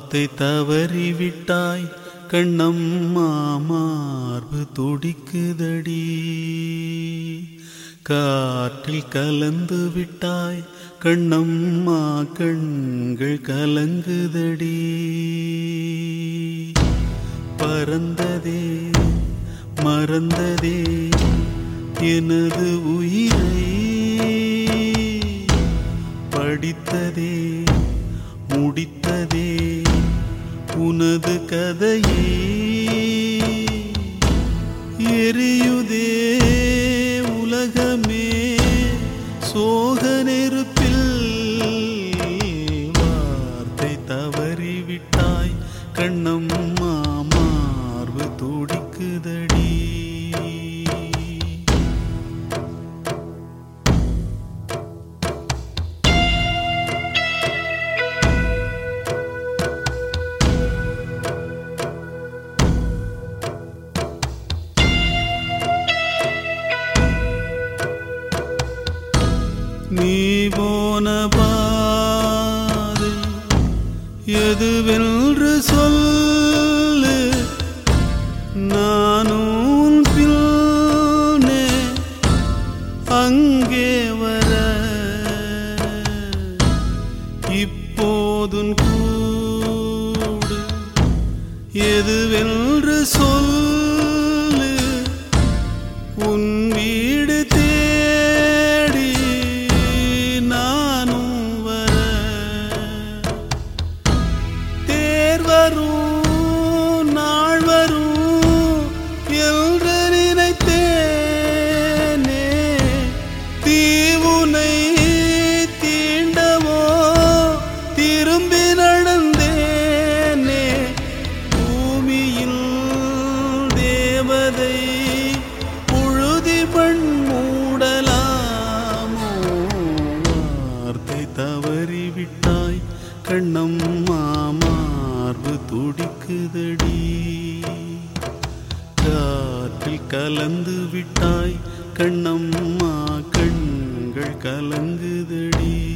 வார்த்தை தவறிவிட்டாய் கண்ணம்மா மார்பு துடிக்குதடி. காற்றில் கலந்து விட்டாய் கண்ணம்மா கண்கள் கலங்குதடி. பறந்ததே மறந்ததே எனது உயிரை, படித்ததே முடித்ததே உனது கதையை. எரியுதே உலகமே சோக நெருப்பில், வார்த்தை தவறிவிட்டாய் கண்ணம்மா மார்பு துடிக்குதடி. நீ போன பாதை எதுவென்று சொல்லு, நானும் பின்னே அங்கே வர. இப்போதும் கூடு எதுவென்று சொல்லு, உன் வீடு தேடி நானும் வர. தேர் வரும் நாள் வரும் என்று நினைத்தேனே, தீவுனை தீண்டவோ திரும்பி நடந்தேனே. பூமியில் தேவதை புழுதி மண் மூடலாமோ, வார்த்தை தவறிவிட்டாய் கண்ணம்மா மார்பு துடிக்குதடி. காற்றில் கலந்து விட்டாய் கண்ணம்மா கண்கள் கலங்குதடி.